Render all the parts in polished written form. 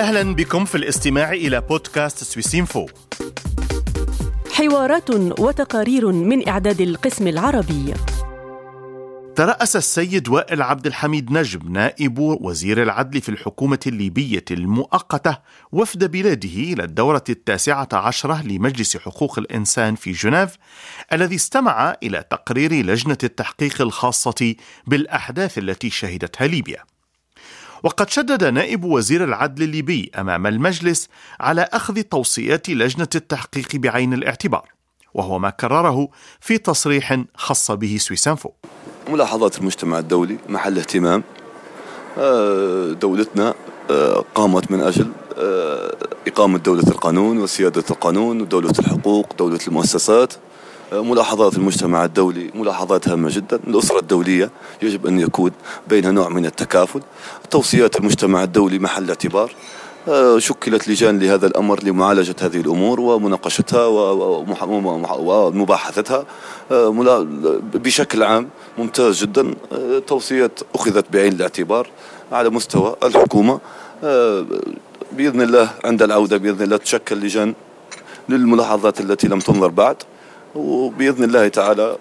أهلا بكم في الاستماع إلى بودكاست سويسينفو، حوارات وتقارير من إعداد القسم العربي. ترأس السيد وائل عبد الحميد نجم نائب وزير العدل في الحكومة الليبية المؤقتة وفد بلاده إلى الدورة 19 لمجلس حقوق الإنسان في جنيف، الذي استمع إلى تقرير لجنة التحقيق الخاصة بالأحداث التي شهدتها ليبيا. وقد شدد نائب وزير العدل الليبي أمام المجلس على أخذ توصيات لجنة التحقيق بعين الاعتبار، وهو ما كرره في تصريح خاص به سويسينفو. ملاحظات المجتمع الدولي محل اهتمام. دولتنا قامت من أجل إقامة دولة القانون وسيادة القانون ودولة الحقوق، دولة المؤسسات. ملاحظات المجتمع الدولي ملاحظات هامة جدا. الأسرة الدولية يجب أن يكون بينها نوع من التكافل. توصيات المجتمع الدولي محل اعتبار. شكلت لجان لهذا الأمر لمعالجة هذه الأمور ومناقشتها ومباحثتها بشكل عام. ممتاز جدا. توصيات أخذت بعين الاعتبار على مستوى الحكومة. بإذن الله عند العودة بإذن الله تشكل لجان للملاحظات التي لم تنظر بعد، وبإذن الله تعالى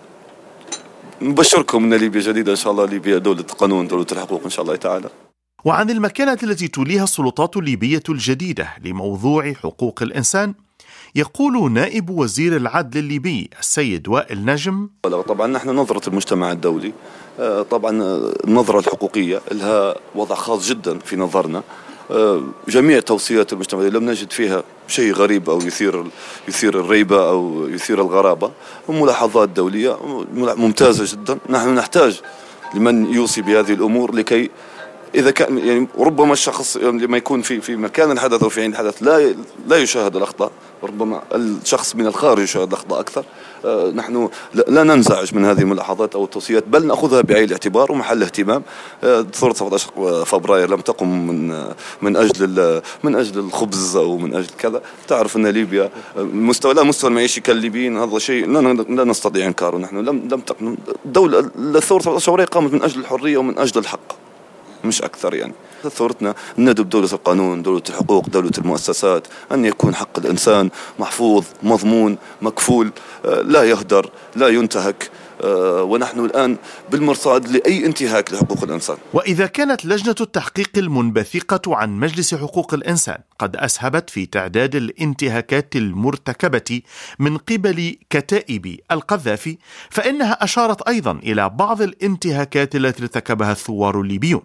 نبشركم أن ليبيا جديدة إن شاء الله، ليبيا دولة القانون دولة الحقوق إن شاء الله تعالى. وعن المكانة التي توليها السلطات الليبية الجديدة لموضوع حقوق الإنسان يقول نائب وزير العدل الليبي السيد وائل نجم: طبعا نحن نظرة المجتمع الدولي، طبعا النظرة الحقوقية لها وضع خاص جدا في نظرنا. جميع توصيات المجتمع لم نجد فيها شيء غريب أو يثير الريبة أو يثير الغرابة. ملاحظات دولية ممتازة جدا. نحن نحتاج لمن يوصي بهذه الأمور لكي إذا كان يعني ربما الشخص لما يكون في مكان الحدث أو في عين الحدث لا يشاهد الأخطاء، ربما الشخص من الخارج يشاهد الأخطاء أكثر. نحن لا ننزعج من هذه الملاحظات أو التوصيات، بل نأخذها بعين الاعتبار ومحل اهتمام. ثورة 17 فبراير لم تقم من أجل الخبز أو من أجل كذا. تعرف أن ليبيا مستوى المعيشي كالليبيين هذا شيء لا نستطيع إنكاره. نحن لم تقم الدولة. الثورة 17 فبراير قامت من أجل الحرية ومن أجل الحق، مش أكثر. يعني ثورتنا ندب دولة القانون، دولة الحقوق، دولة المؤسسات، أن يكون حق الإنسان محفوظ، مضمون، مكفول، لا يهدر، لا ينتهك. ونحن الآن بالمرصاد لأي انتهاك لحقوق الإنسان. وإذا كانت لجنة التحقيق المنبثقة عن مجلس حقوق الإنسان قد أسهبت في تعداد الانتهاكات المرتكبة من قبل كتائب القذافي، فإنها أشارت أيضا إلى بعض الانتهاكات التي ارتكبها الثوار الليبيون.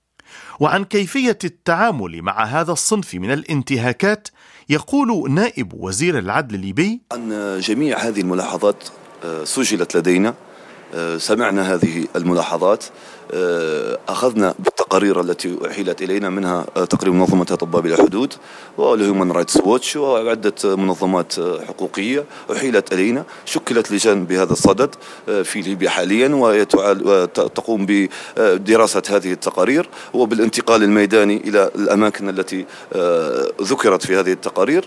وعن كيفية التعامل مع هذا الصنف من الانتهاكات يقول نائب وزير العدل الليبي: عن جميع هذه الملاحظات سجلت لدينا. سمعنا هذه الملاحظات، أخذنا بالتقارير التي أحيلت إلينا، منها تقرير منظمة أطباء بلا حدود والهيومن رايتس ووتش وعدة منظمات حقوقية أحيلت إلينا. شكلت لجان بهذا الصدد في ليبيا حاليا وتقوم بدراسة هذه التقارير وبالانتقال الميداني إلى الأماكن التي ذكرت في هذه التقارير.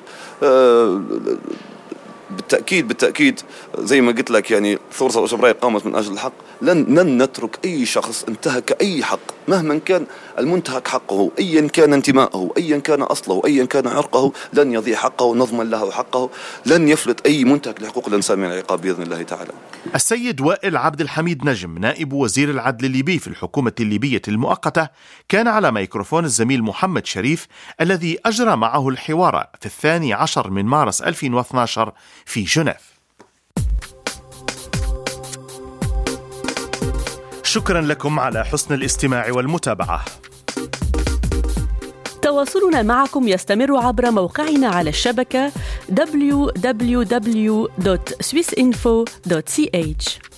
بالتأكيد زي ما قلت لك، يعني ثورة 17 فبراير قامت من أجل الحق. لن نترك أي شخص انتهك أي حق مهما كان المنتهك حقه، أيا كان انتمائه، أيا كان أصله، أيا كان عرقه، لن يضيع حقه، نضمن له حقه. لن يفلت أي منتهك لحقوق الإنسان من العقاب بإذن الله تعالى. السيد وائل عبد الحميد نجم نائب وزير العدل الليبي في الحكومة الليبية المؤقتة كان على ميكروفون الزميل محمد شريف الذي أجرى معه الحوار في 12 من مارس 2012 في جنيف. شكرا لكم على حسن الاستماع والمتابعة. تواصلنا معكم يستمر عبر موقعنا على الشبكة www.swissinfo.ch.